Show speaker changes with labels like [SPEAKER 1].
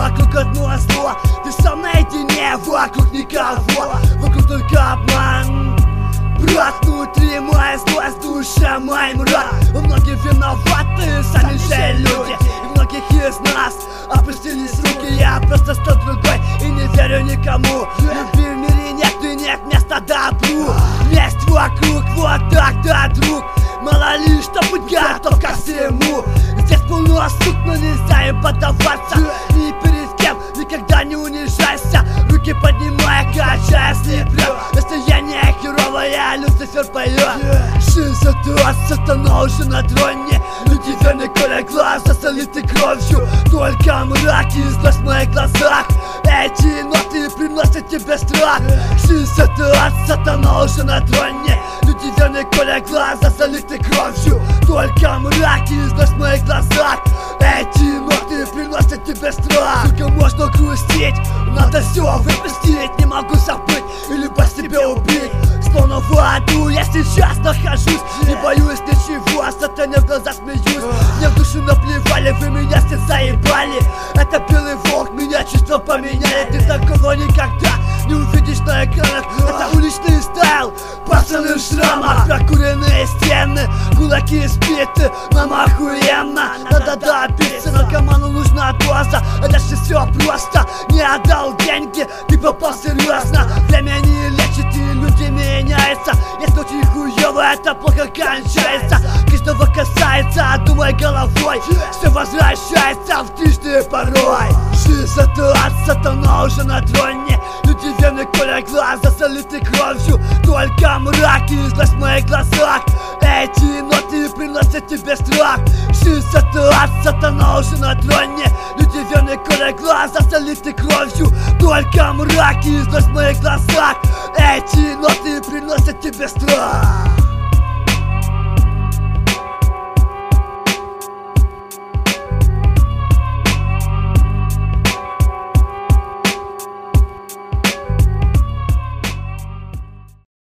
[SPEAKER 1] вокруг одно зло. Ты сам наедине, вокруг никого, вокруг только обман. Брат, внутри моя злость, душа мой мрак. Многие виноваты, сами же люди. И многих из нас опустились руки. Я просто стал другой и не верю никому. Любви в мире нет и нет места добру. Месть вокруг, вот так, да, друг. Мало ли, что будь готов ко всему. Здесь полно сук, но нельзя им поддаваться. Ни перед кем никогда не унижайся. Руки поднимая, качая, слепля. Настроение херовое, Люцифер поет. Жизнь от сатана уже на троне. Люди верны, коля глаза залиты кровью. Только мрак и злость в моих глазах. Эти ноты приносят тебе страх. Жизнь от сатана уже на троне. Люди верны, коля глаза залиты кровью. Только мрак и злость в моих глазах. Эти ноты приносят тебе страх. Только можно грустить, надо все выпустить. Не могу забыть, или по себе убить. Словно в аду я сейчас нахожусь. Не боюсь ничего, сатане в глаза смеюсь. Мне в душу наплевали, вы меня все заебали. Это белый волк, меня чувства поменяли. Ты такого никогда не увидишь на экранах. Это уличный стайл, пацаны в шрамах. Прокуренные стены, кулаки сбиты. Мама охуенно, надо добиться. Наркоману нужна доза, а дальше все просто. Не отдал деньги, ты попал серьезно. Время не лечит и люди меняются. Если очень хуёво, это плохо кончается. Каждого касается, думай головой. Все возвращается в трижды порой. Жизнь от сатана уже на троне. Люди верны, коля глаза залиты кровью. Только мрак и злость в моих глазах. Эти ноты приносят тебе страх. Жизнь от сатана уже на троне. Люди верны, коля глаза залиты кровью. Только мрак и злость в моих глазах. Эти ноты приносят тебе страх.